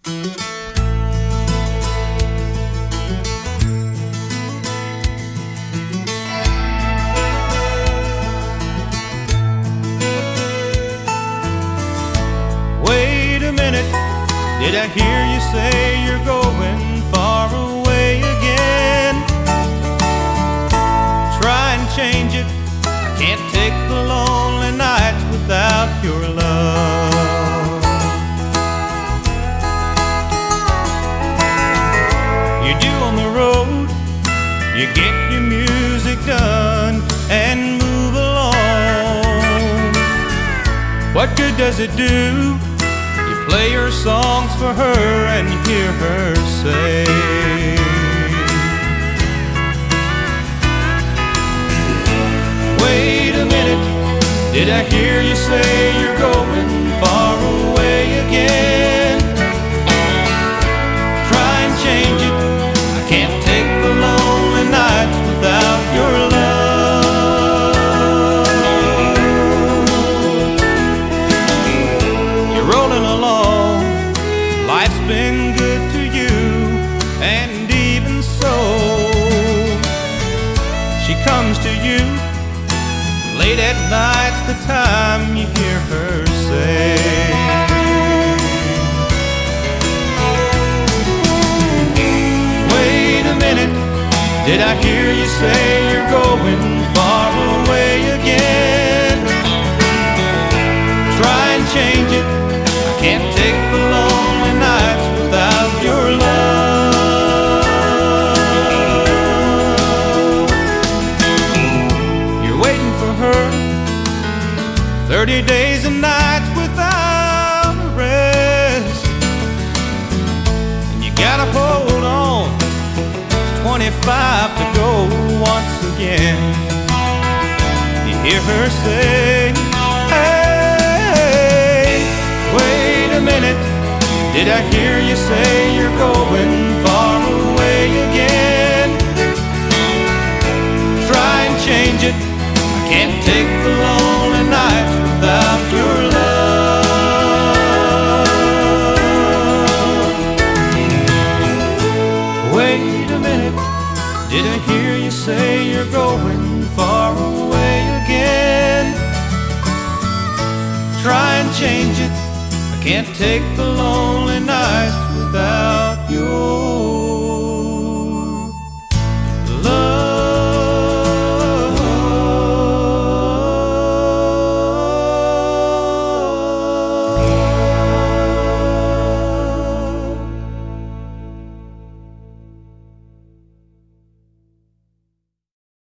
Wait a minute, did I hear you say you're going far away again? Try and change it, I can't take the lonely nights without your love. You're due on the road, you get your music done and move along. What good does it do? Play your songs for her and hear her say, wait a minute, did I hear you say you're going far away again? Try and change it, I can't take the lonely nights without your love. You're rolling along, life's been good to you, and even so, she comes to you late at night's the time you hear her say, wait a minute, did I hear you say you're going far away again? Try and change it, I can't take the lonely nights without your love. You're waiting for her 30 days and nights without a rest, and you gotta hold on, it's 25 to go once again. You hear her say, hey, wait a minute, did I hear you say you're going far away again? Try and change it, I can't take the lonely nights without your love. Wait a minute, did I hear you say you're going far away again? Try and change it, I can't take the lonely